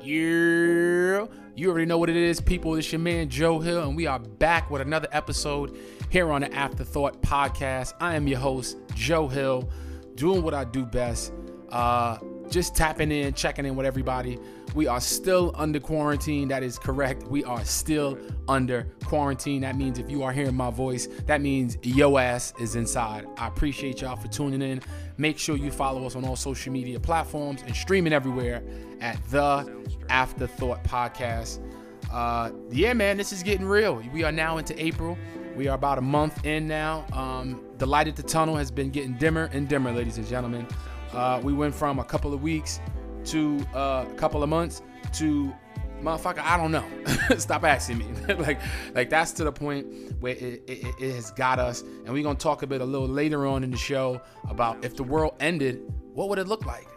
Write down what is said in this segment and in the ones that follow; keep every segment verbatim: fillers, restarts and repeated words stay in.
Yeah, you already know what it is, people. It's your man Joe Hill, and we are back with another episode here on the Afterthought Podcast. I am your host, Joe Hill, doing what I do best, uh, just tapping in, checking in with everybody. We are still under quarantine. That is correct. We are still under quarantine. That means if you are hearing my voice, that means your ass is inside. I appreciate y'all for tuning in. Make sure you follow us on all social media platforms and streaming everywhere at the Afterthought Podcast. Uh, yeah, man, this is getting real. We are now into April. We are about a month in now. Um, the light at the tunnel has been getting dimmer and dimmer, ladies and gentlemen. Uh, we went from a couple of weeks to uh, a couple of months to motherfucker, I don't know. Stop asking me. like, like that's to the point where it, it, it has got us. And we're gonna talk a bit a little later on in the show about if the world ended, what would it look like?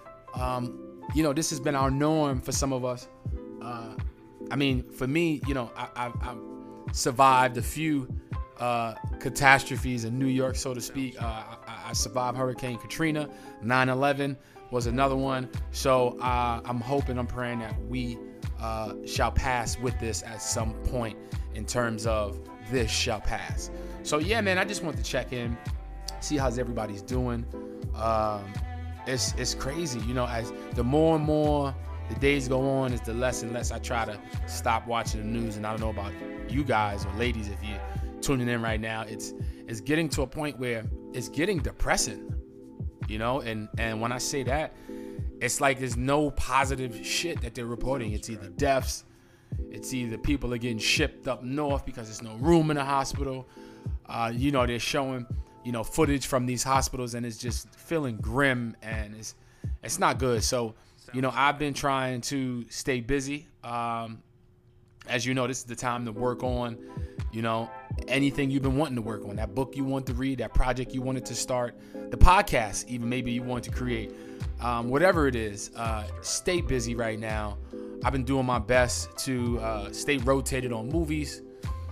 Um, you know, this has been our norm for some of us. Uh, I mean, for me, you know, I, I, I survived a few uh, catastrophes in New York, so to speak. Uh, I, I survived Hurricane Katrina. nine eleven was another one. So uh, I'm hoping, I'm praying that we uh, shall pass with this at some point in terms of this shall pass. So yeah, man, I just want to check in, see how's everybody's doing. Um, it's it's crazy, you know, as the more and more the days go on, is the less and less I try to stop watching the news. And I don't know about you guys or ladies, if you're tuning in right now, it's it's getting to a point where it's getting depressing. You know, and, and when I say that, it's like there's no positive shit that they're reporting. It's either deaths, it's either people are getting shipped up north because there's no room in the hospital. Uh, you know, they're showing, you know, footage from these hospitals, and it's just feeling grim, and it's it's not good. So, you know, I've been trying to stay busy. Um, as you know, this is the time to work on, you know, anything you've been wanting to work on, that book you want to read, that project you wanted to start, the podcast even maybe you want to create, um, whatever it is, uh, stay busy right now. I've been doing my best to uh, stay rotated on movies.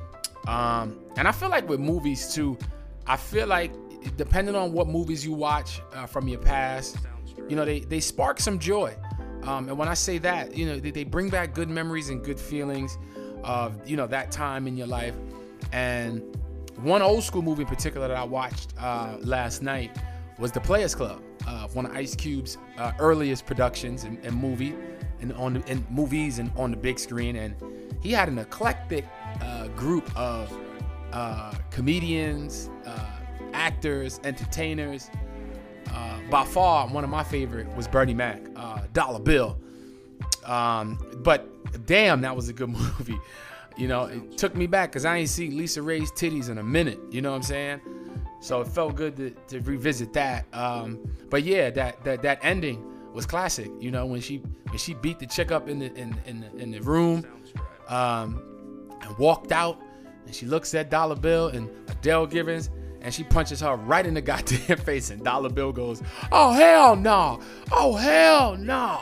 Um, and I feel like with movies too, I feel like depending on what movies you watch uh, from your past, you know, they, they spark some joy. Um, and when I say that, you know, they, they bring back good memories and good feelings of, you know, that time in your life. And one old school movie in particular that I watched uh, last night was The Players Club, uh, one of Ice Cube's uh, earliest productions and, and movie, and on the, in movies and on the big screen. And he had an eclectic uh, group of uh, comedians, uh, actors, entertainers. Uh, by far, one of my favorite was Bernie Mac, uh, Dollar Bill. Um, but damn, that was a good movie. You know, it took me back because I ain't seen Lisa Ray's titties in a minute. You know what I'm saying? So it felt good to, to revisit that. Um, but yeah, that, that that ending was classic. You know, when she when she beat the chick up in the in in the, in the room, um, and walked out, and she looks at Dollar Bill and Adele Givens, and she punches her right in the goddamn face, and Dollar Bill goes, "Oh hell no! Oh hell no!"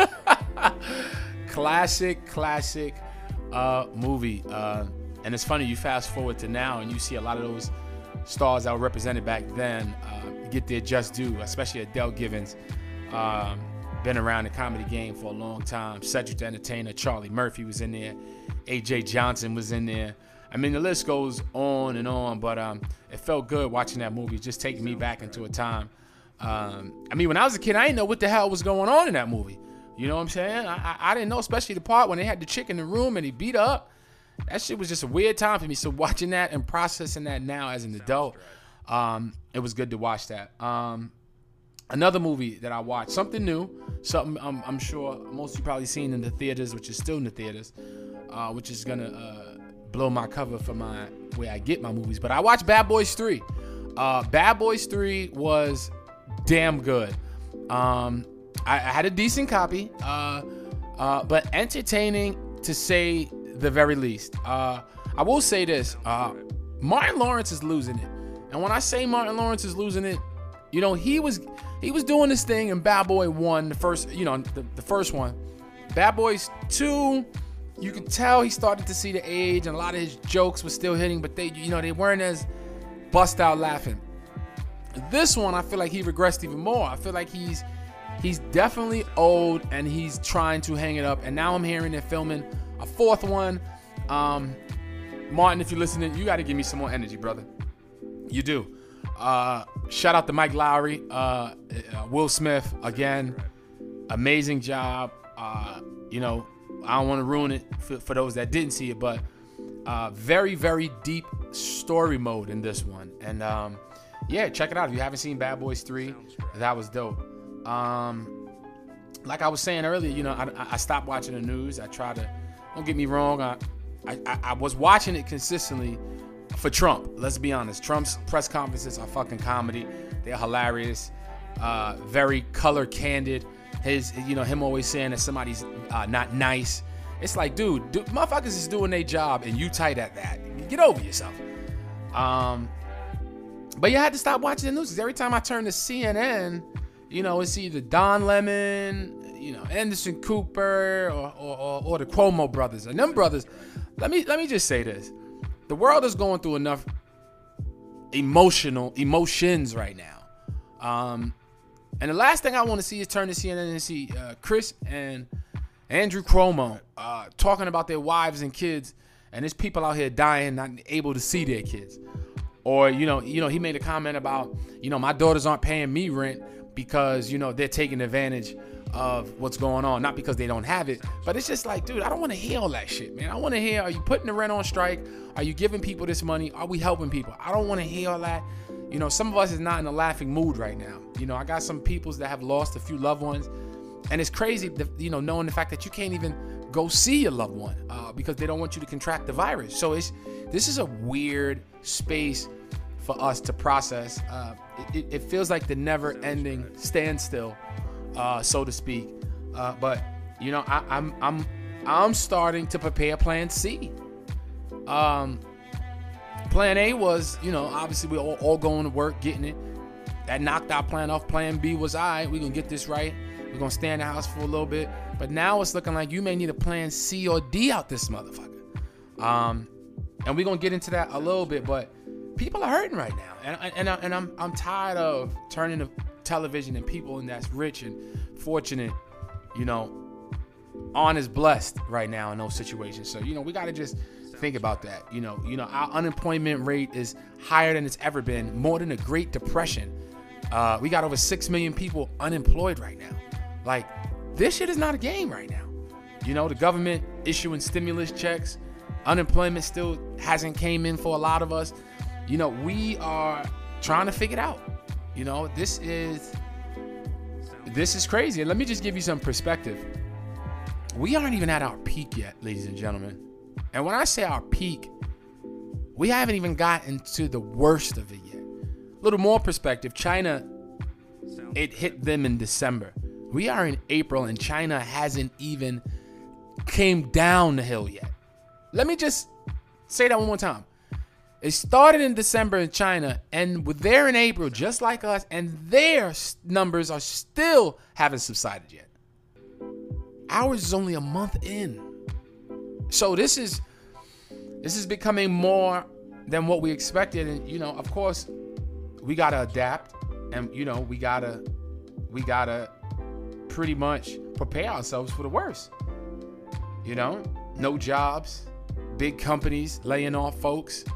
Classic, classic. Uh, movie, uh, and it's funny, you fast forward to now and you see a lot of those stars that were represented back then uh, get their just due, especially Adele Givens. Um, been around the comedy game for a long time. Cedric the Entertainer, Charlie Murphy was in there, A J Johnson was in there. I mean, the list goes on and on, but um, it felt good watching that movie, just taking me back into a time. Um, I mean, when I was a kid, I didn't know what the hell was going on in that movie. You know what I'm saying? I, I I didn't know, especially the part when they had the chick in the room and he beat her up. That shit was just a weird time for me. So watching that and processing that now as an adult, um, it was good to watch that. Um, another movie that I watched, something new, something I'm, I'm sure most of you probably seen in the theaters, which is still in the theaters, uh, which is gonna uh, blow my cover for my where I get my movies. But I watched Bad Boys three. Uh, Bad Boys three was damn good. Um, I, I had a decent copy, uh, uh, but entertaining to say the very least. Uh, I will say this, uh, Martin Lawrence is losing it. And when I say Martin Lawrence is losing it, you know, he was he was doing this thing in Bad Boy one, the first, you know, the, the first one. Bad Boys two, you could tell he started to see the age, and a lot of his jokes were still hitting, but they, you know, they weren't as bust out laughing. This one, I feel like he regressed even more. I feel like he's he's definitely old and he's trying to hang it up. And now I'm hearing they're filming a fourth one. Um, Martin, if you're listening, you got to give me some more energy, brother. You do. Uh, shout out to Mike Lowry, uh, uh, Will Smith again. Amazing job. Uh, you know, I don't want to ruin it for, for those that didn't see it, but uh, very, very deep story mode in this one. And um, yeah, check it out. If you haven't seen Bad Boys three, that was dope. Um, like I was saying earlier, you know, I, I stopped watching the news. I try to, don't get me wrong, I, I, I was watching it consistently for Trump. Let's be honest. Trump's press conferences are fucking comedy. They're hilarious. Uh, very color candid. His, you know, him always saying that somebody's uh, not nice. It's like, dude, dude, motherfuckers is doing their job and you tight at that. Get over yourself. Um, but yeah, I had to stop watching the news because every time I turn to C N N, you know, it's either Don Lemon, you know, Anderson Cooper, or or, or, or the Cuomo brothers. And them brothers, let me let me just say this. The world is going through enough emotional emotions right now. Um, and the last thing I want to see is turn to C N N and see uh, Chris and Andrew Cuomo uh, talking about their wives and kids, and there's people out here dying, not able to see their kids. Or, you know, you know, he made a comment about, you know, my daughters aren't paying me rent because, you know, they're taking advantage of what's going on, not because they don't have it. But it's just like, dude, I don't want to hear all that shit, man. I want to hear, are you putting the rent on strike? Are you giving people this money? Are we helping people? I don't want to hear all that. You know, some of us is not in a laughing mood right now. You know, I got some peoples that have lost a few loved ones, and it's crazy, to, you know, knowing the fact that you can't even go see your loved one uh, because they don't want you to contract the virus. So it's this is a weird space for us to process. Uh, it, it feels like the never-ending standstill, uh, so to speak. Uh, but you know, I, I'm I'm I'm starting to prepare Plan C. Um, Plan A was, you know, obviously we're all, all going to work, getting it. That knocked our plan off. Plan B was, all right, we're gonna get this right. We're gonna stay in the house for a little bit. But now it's looking like you may need a Plan C or D out this motherfucker. Um, and we're gonna get into that a little bit, but people are hurting right now, and and, and I'm I'm tired of turning to television and people and that's rich and fortunate, you know, on is blessed right now in those situations. So you know we got to just think about that. You know, you know our unemployment rate is higher than it's ever been, more than the Great Depression. Uh, we got over six million people unemployed right now. Like this shit is not a game right now. You know, the government issuing stimulus checks, unemployment still hasn't came in for a lot of us. You know, we are trying to figure it out. You know, this is this is crazy. And let me just give you some perspective. We aren't even at our peak yet, ladies and gentlemen. And when I say our peak, we haven't even gotten to the worst of it yet. A little more perspective. China, it hit them in December. We are in April and China hasn't even came down the hill yet. Let me just say that one more time. It started in December in China, and they're in April, just like us, and their numbers are still haven't subsided yet. Ours is only a month in. So this is this is becoming more than what we expected. And, you know, of course, we got to adapt, and, you know, we got to we got to pretty much prepare ourselves for the worst. You know, no jobs, big companies laying off folks.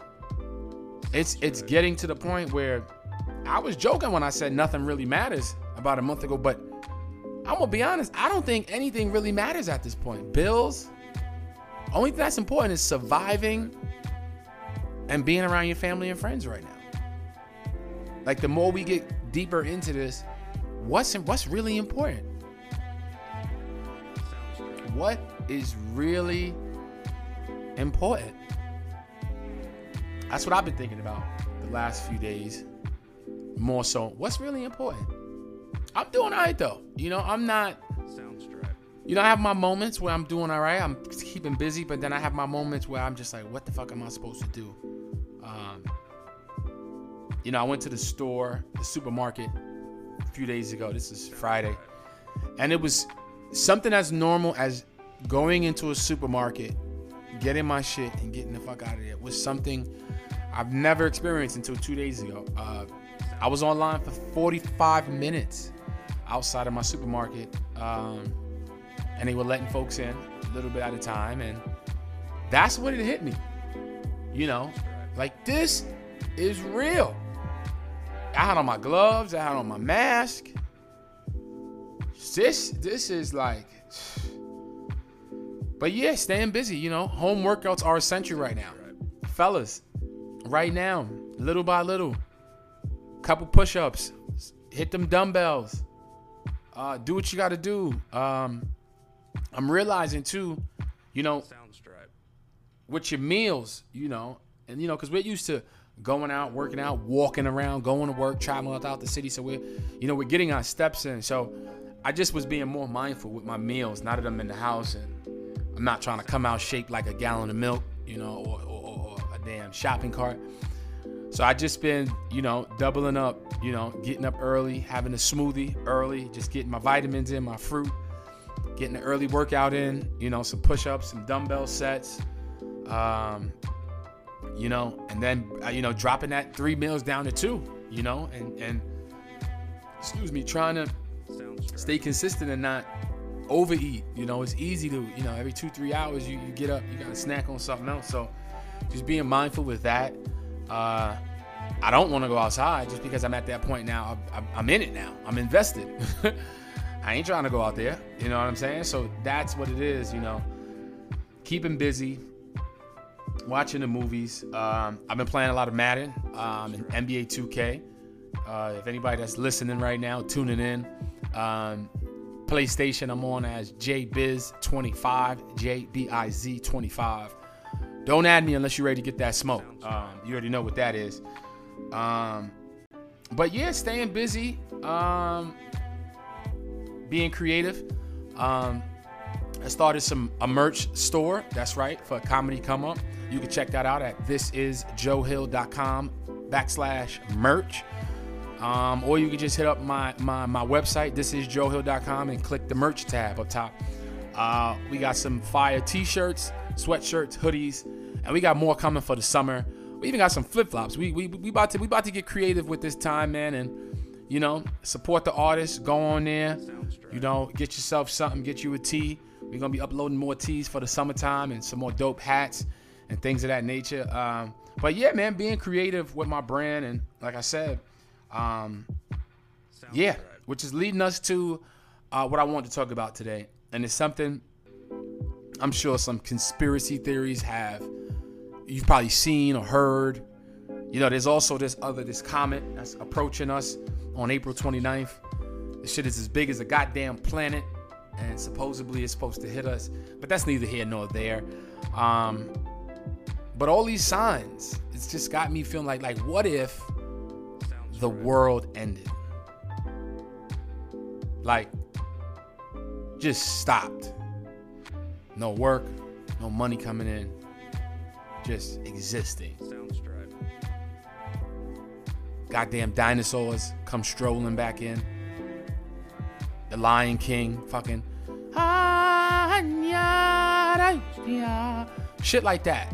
It's it's getting to the point where I was joking when I said nothing really matters about a month ago, but I'm gonna be honest, I don't think anything really matters at this point. Bills, only thing that's important is surviving and being around your family and friends right now. Like the more we get deeper into this, what's what's really important? What is really important? That's what I've been thinking about the last few days. More so, what's really important? I'm doing all right though. You know, I'm not. You know, I have my moments where I'm doing all right. I'm keeping busy, but then I have my moments where I'm just like, what the fuck am I supposed to do? Um, you know, I went to the store, the supermarket, a few days ago. This is Friday, and it was something as normal as going into a supermarket, getting my shit and getting the fuck out of there. It was something I've never experienced until two days ago. Uh, I was online for forty-five minutes outside of my supermarket, um, and they were letting folks in a little bit at a time, and that's when it hit me. You know, like, this is real. I had on my gloves, I had on my mask. This, this is like, but yeah, staying busy, you know. Home workouts are essential right now. Fellas, right now, little by little, couple push-ups, hit them dumbbells, uh, do what you got to do. Um, I'm realizing too, you know, with your meals, you know, and you know, because we're used to going out, working out, walking around, going to work, traveling out the city. So we're, you know, we're getting our steps in. So I just was being more mindful with my meals now that I'm in the house, and I'm not trying to come out shaped like a gallon of milk, you know, or, or, or a damn shopping cart. So I just been, you know, doubling up, you know, getting up early, having a smoothie early, just getting my vitamins in, my fruit, getting an early workout in, you know, some push-ups, some dumbbell sets, um, you know, and then, uh, you know, dropping that three meals down to two, you know, and, and excuse me, trying to stay consistent and not overeat. You know, it's easy to, you know, every two, three hours you, you get up, you got to snack on something else. So just being mindful with that. Uh, I don't want to go outside just because I'm at that point now. I'm, I'm in it now. I'm invested. I ain't trying to go out there. You know what I'm saying? So that's what it is, you know, keeping busy, watching the movies. Um, I've been playing a lot of Madden um, and N B A two K. Uh, if anybody that's listening right now, tuning in, um, PlayStation, I'm on as J Biz twenty-five, J B I Z twenty-five. Don't add me unless you're ready to get that smoke. Um, you already know what that is. Um, but yeah, staying busy, um, being creative. Um, I started some a merch store. That's right, for a comedy come up. You can check that out at thisisjoehill.com backslash merch. Um, or you can just hit up my my my website, this is joe hill dot com, and click the merch tab up top. Uh, we got some fire t-shirts, sweatshirts, hoodies, and we got more coming for the summer. We even got some flip-flops. We we we about to we about to get creative with this time, man, and you know, support the artists. Go on there, you know, get yourself something, get you a tee. We're gonna be uploading more tees for the summertime and some more dope hats and things of that nature. Um, but yeah, man, being creative with my brand, and like I said, um, yeah, which is leading us to uh, what I want to talk about today, and it's something I'm sure some conspiracy theories have. You've probably seen or heard. You know, there's also this other this comet that's approaching us on April twenty-ninth. This shit is as big as a goddamn planet, and supposedly it's supposed to hit us, but that's neither here nor there. Um, but all these signs, it's just got me feeling like, like, what if the world ended? Like, just stopped. No work, no money coming in, just existing. Goddamn dinosaurs come strolling back in. The Lion King, fucking shit like that.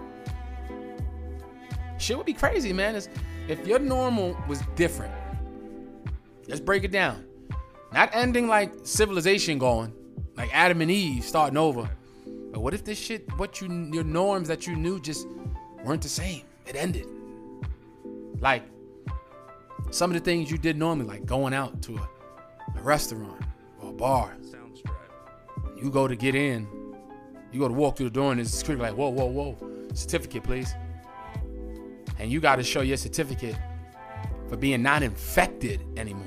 Shit would be crazy, man. It's, if your normal was different, let's break it down. Not ending like civilization going, like Adam and Eve starting over. But what if this shit, what you, your norms that you knew just weren't the same? It ended. Like some of the things you did normally, like going out to a, a restaurant or a bar. You go to get in, you go to walk through the door and it's security like, whoa, whoa, whoa, certificate, please. And you got to show your certificate for being not infected anymore.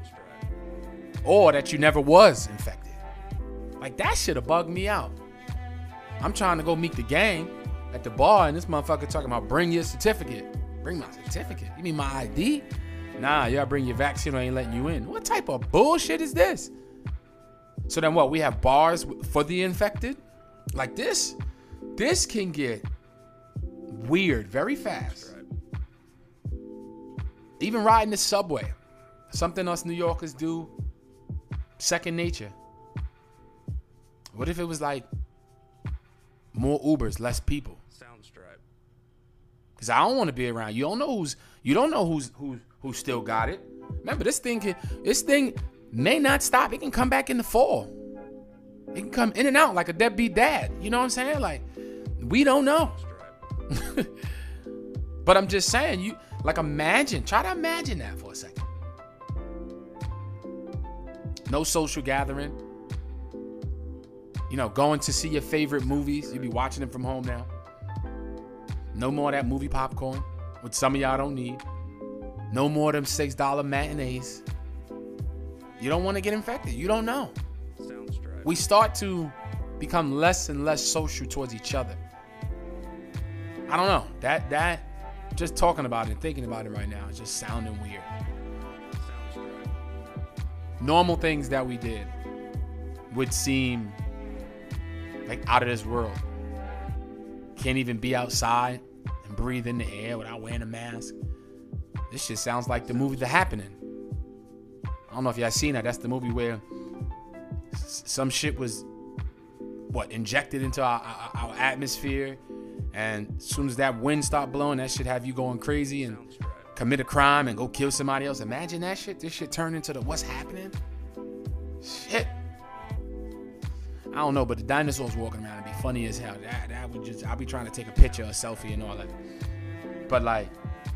Or that you never was infected. Like, that shit have bugged me out. I'm trying to go meet the gang at the bar, and this motherfucker talking about bring your certificate. Bring my certificate? You mean my I D? Nah, you gotta bring your vaccine or I ain't letting you in. What type of bullshit is this? So then what? We have bars for the infected? Like this? This can get weird very fast. Even riding the subway. Something us New Yorkers do second nature. What if it was like more Ubers, less people? Sounds right. Cause I don't want to be around. You don't know who's you don't know who's who's who still got it. Remember, this thing can this thing may not stop. It can come back in the fall. It can come in and out like a deadbeat dad. You know what I'm saying? Like, we don't know. But I'm just saying, you like imagine, try to imagine that for a second. No social gathering. You know, going to see your favorite movies. You be watching them from home now. No more of that movie popcorn, which some of y'all don't need. No more of them six dollar matinees. You don't want to get infected. You don't know. We start to become less and less social towards each other. I don't know. That, that, just talking about it, thinking about it right now, is just sounding weird. Normal things that we did would seem like out of this world. Can't even be outside and breathe in the air without wearing a mask. This shit sounds like the movie The Happening. I don't know if y'all seen that. That's the movie where s- some shit was, what, injected into our, our, our atmosphere. And as soon as that wind start blowing, that shit have you going crazy and commit a crime and go kill somebody else. Imagine that shit. This shit turned into the what's happening. Shit. I don't know, but the dinosaurs walking around would be funny as hell. That, that would just, I'll be trying to take a picture, a selfie and all that. But like,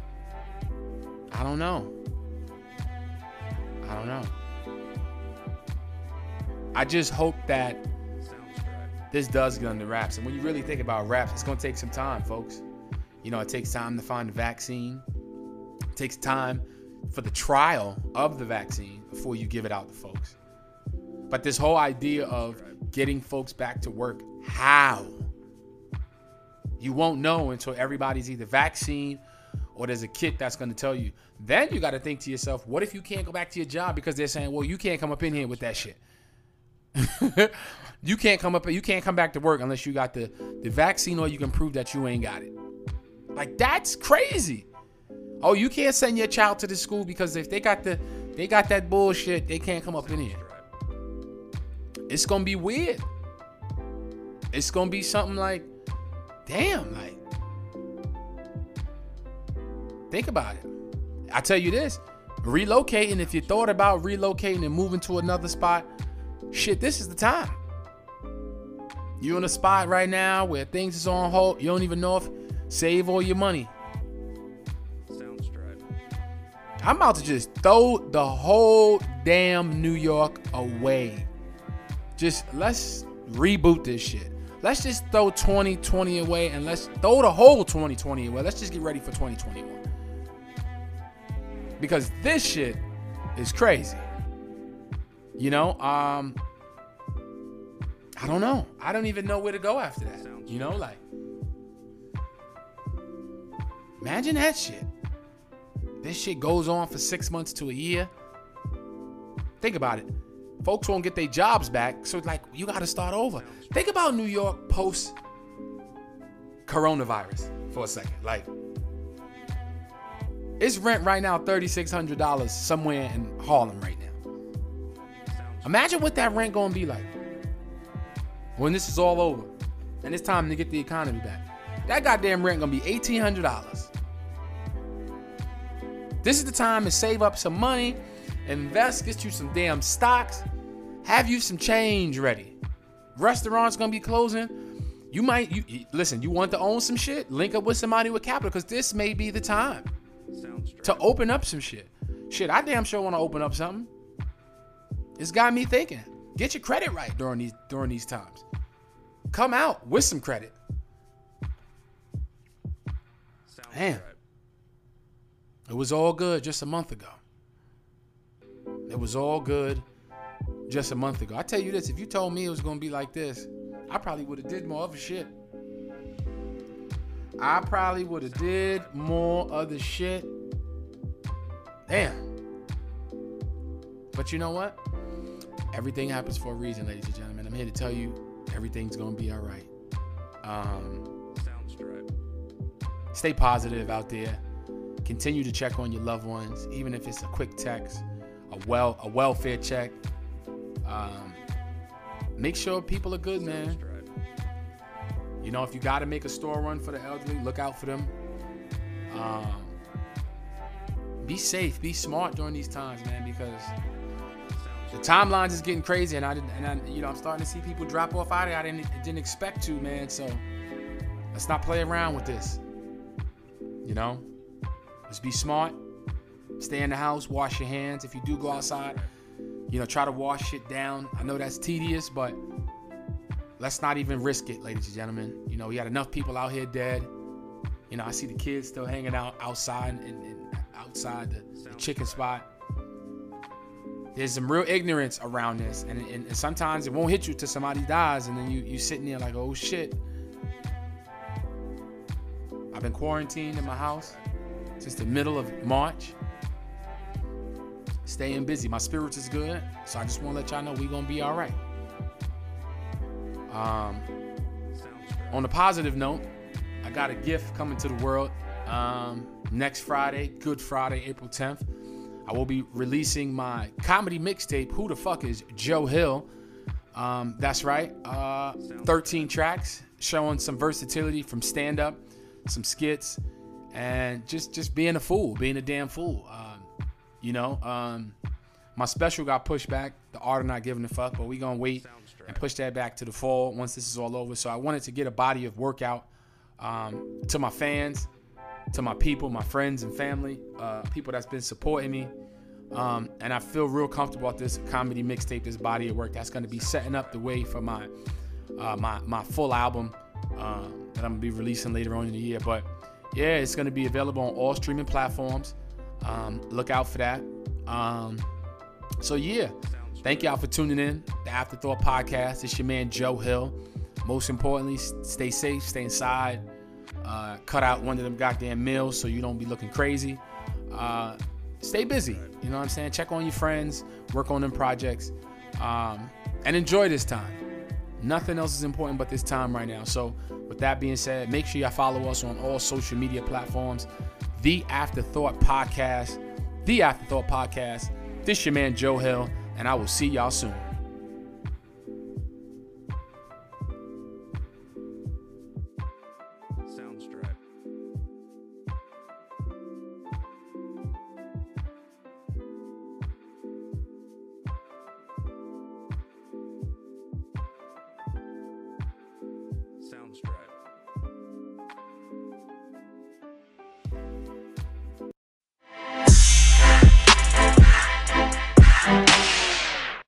I don't know. I don't know. I just hope that this does get under wraps. And when you really think about wraps, it's going to take some time, folks. You know, it takes time to find a vaccine. It takes time for the trial of the vaccine before you give it out to folks. But this whole idea of getting folks back to work, how? You won't know until everybody's either vaccine or there's a kit that's going to tell you. Then you got to think to yourself, what if you can't go back to your job because they're saying, well, you can't come up in here with that shit. You can't come up, you can't come back to work unless you got the, the vaccine or you can prove that you ain't got it. Like, that's crazy. Oh, you can't send your child to the school because if they got the they got that bullshit, they can't come up in here. It's gonna be weird. It's gonna be something like, damn, like, think about it. I tell you this, relocating, if you thought about relocating and moving to another spot, shit, this is the time. You're in a spot right now where things is on hold. You don't even know if save all your money. Sounds right. I'm about to just throw the whole damn New York away. Just let's reboot this shit. Let's just throw twenty twenty away and let's throw the whole twenty twenty away. Let's just get ready for twenty twenty-one. Because this shit is crazy. You know, um, I don't know. I don't even know where to go after that. You know, like, imagine that shit. This shit goes on for six months to a year. Think about it. Folks won't get their jobs back, so it's like, you got to start over. Think about New York post coronavirus for a second. Like, it's rent right now thirty six hundred dollars somewhere in Harlem right now. Imagine what that rent gonna be like when this is all over and it's time to get the economy back. That goddamn rent gonna be eighteen hundred dollars. This is the time to save up some money, invest, get you some damn stocks, have you some change ready. Restaurants gonna be closing. You might, you listen, you want to own some shit? Link up with somebody with capital, because this may be the time to open up some shit. Shit, I damn sure want to open up something. It's got me thinking. Get your credit right during these during these times. Come out with some credit. Damn. It was all good just a month ago. It was all good just a month ago. I tell you this, if you told me it was gonna be like this, I probably would have did more other shit. I probably would have did more other shit. Damn. But you know what? Everything happens for a reason, ladies and gentlemen. I'm here to tell you everything's gonna be all right. Um, Sounds right. Stay positive out there. Continue to check on your loved ones, even if it's a quick text, a well a welfare check. Um, make sure people are good, man. You know, if you got to make a store run for the elderly, look out for them. Um, be safe, be smart during these times, man, because the timelines is getting crazy, and I didn't, and I, you know, I'm starting to see people drop off out of it. I didn't didn't expect to, man. So let's not play around with this. You know, let's be smart. Stay in the house. Wash your hands. If you do go outside, you know, try to wash it down. I know that's tedious, but let's not even risk it, ladies and gentlemen. You know, we got enough people out here dead. You know, I see the kids still hanging out outside and, and outside the, the chicken spot. There's some real ignorance around this, and, and, and sometimes it won't hit you till somebody dies, and then you you sitting there like, oh shit. I've been quarantined in my house since the middle of March. Staying busy. My spirits is good, so I just want to let y'all know we gonna be all right. Um, on a positive note, I got a gift coming to the world um, next Friday, Good Friday, April tenth. I will be releasing my comedy mixtape, Who the Fuck is Joe Hill? Um, that's right. Uh, thirteen tracks showing some versatility from stand-up, some skits, and just, just being a fool, being a damn fool. Um, you know, um, my special got pushed back, The Art of Not Giving a Fuck, but we going to wait and push that back to the fall once this is all over. So I wanted to get a body of work out um, to my fans, to my people, my friends and family, uh, people that's been supporting me. Um, and I feel real comfortable about this comedy mixtape, this body of work that's going to be setting up the way for my uh, my my full album uh, that I'm going to be releasing later on in the year. But yeah, it's going to be available on all streaming platforms. Um, look out for that. Um, so yeah, thank y'all for tuning in. The Afterthought Podcast. It's your man Joe Hill. Most importantly, stay safe, stay inside. Uh, cut out one of them goddamn meals so you don't be looking crazy. Uh, stay busy. You know what I'm saying? Check on your friends. Work on them projects. Um, and enjoy this time. Nothing else is important but this time right now. So with that being said, make sure y'all follow us on all social media platforms. The Afterthought Podcast. The Afterthought Podcast. This your man Joe Hill. And I will see y'all soon.